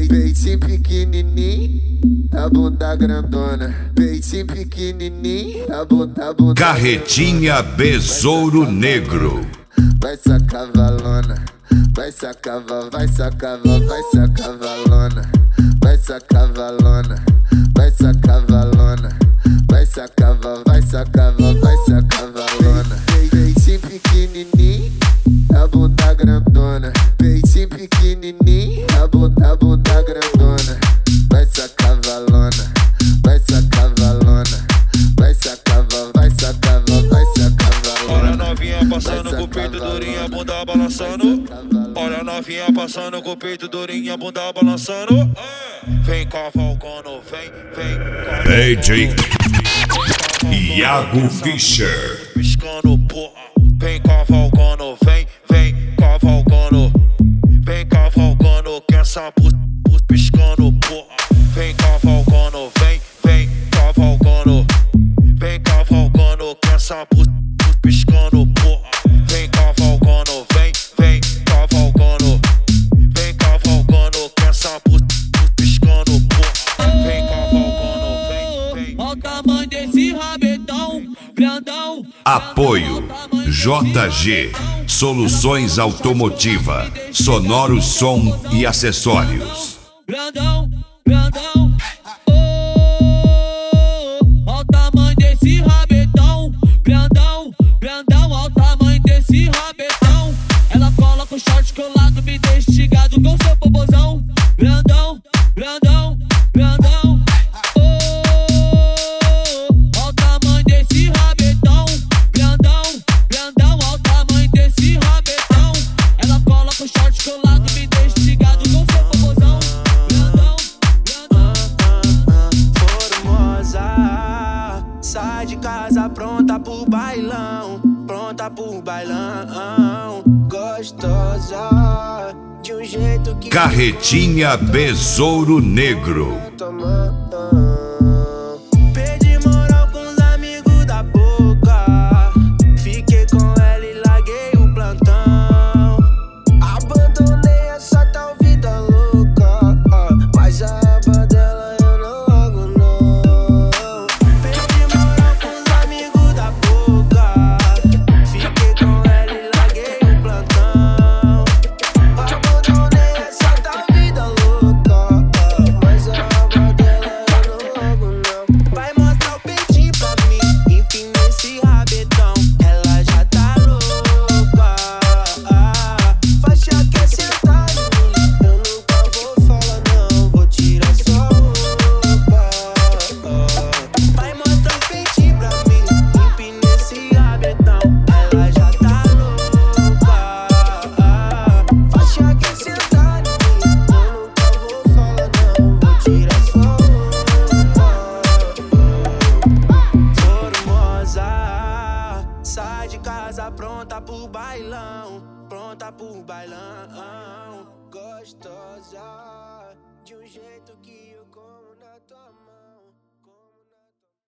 Peitinho pequenininho, tá bunda grandona. Peitinho pequenininho, tá bunda Carretinha Besouro Negro. Vai sacar valona, vai sacar, vai sacar, vai sacar valona. Vai sacar valona, vai sacar valona. Vai sacar, vai sacar, vai sacar valona. Peitinho pequenininho, tá bunda grandona. Peitinho pequenininho, tá bunda grandona. Vai sacar valona, vai sacar valona. Vai sacar, vai sacar, vai sacar valona. Olha a novinha passando com o peito durinho, a bunda balançando. Olha a novinha passando com o peito durinho, a bunda balançando. Vem cavalgando, vem DJ Iago Fischer. piscando, porra. Vem cavalgando, vem cavalgando. Vem cavalgando, que essa puta piscando, porra. Vem cavalgando, vem cavalgando. Vem cavalgando, que essa puta piscando, porra. Vem cavalgando, vem cavalgando. Vem cavalgando, que essa puta piscando, porra. Vem cavalgando, vem. Olha o tamanho desse rabetão, grandão. Apoio JG Soluções Automotiva, Sonoro Som e Acessórios. Grandão, grandão. Olha o tamanho desse rabetão, grandão, grandão. Olha o tamanho desse rabetão. Ela coloca o short colado, me deixa instigado com seu popozão. Grandão, grandão, grandão. Olha o tamanho desse rabetão, grandão, grandão. Olha o tamanho desse rabetão. Ela coloca o short colado, me deixa instigado com seu popozão. Grandão, Formosa, sai de casa pronta pro bailão, pronta pro bailão. Gostosa, de um jeito que Carretinha Besouro Negro. perdi moral com os amigos da boca. Fiquei com ela e larguei o plantão. Abandonei essa tal vida louca, mas a aba dela eu não largo não. Perdi moral com os amigos da boca. Fiquei com ela e larguei o plantão. Abandonei essa tal vida louca, mas a aba dela eu não largo não. Vai mostrar o peitinho pra mim, empina esse rabetão. Ela já tá louca. Faixa quer sentar em mim, eu nunca vou falar não. Vou tirar sua roupa. Vai mostrar o peitinho pra mim, empina esse rabetão. Ela já tá louca. Faixa quer sentar em mim, eu nunca vou falar não. Vou tirar sua roupa. Formosa, sai de casa pronta pro bailão, pronta pro bailão. Gostosa, de um jeito que eu como na tua mão.